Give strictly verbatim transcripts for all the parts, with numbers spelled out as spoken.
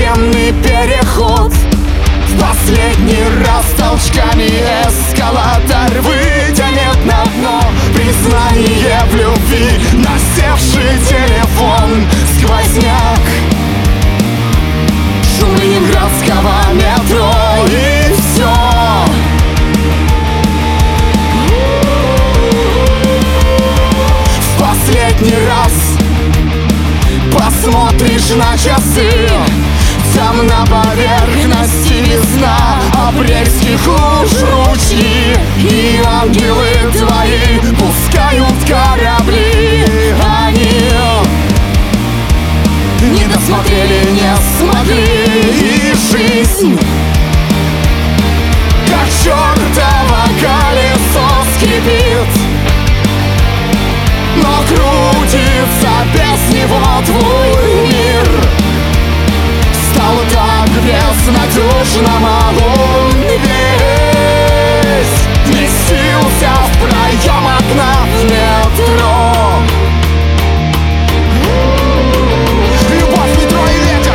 подземный переход. В последний раз толчками эскалатор вытянет на дно. Признание в любви, насевший телефон, сквозняк шум ленинградского метро, и все. В последний раз посмотришь на часы, там на поверхности весна апрельских уж ручьи, и ангелы твои пускают корабли. Они не досмотрели, не смогли, и жизнь, как чертово колесо, скрипит, но крутится без него твой мир. Стал так безнадежно мал, весь вместился в проем окна в метро. Любовь, метро и ветер.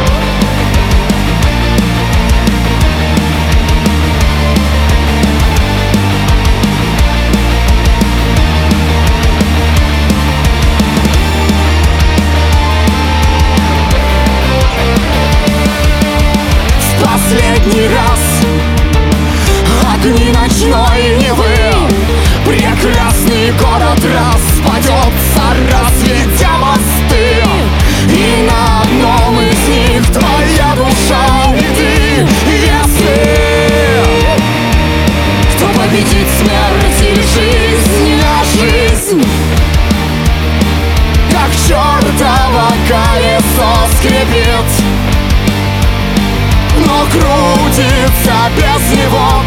Последний раз огни ночной Невы, прекрасный город распадется, разведя мосты, и на одном из них твоя душа и ты. Если кто победит смерть или жизнь, а жизнь, как чертово колесо, скрипит, но крутится без него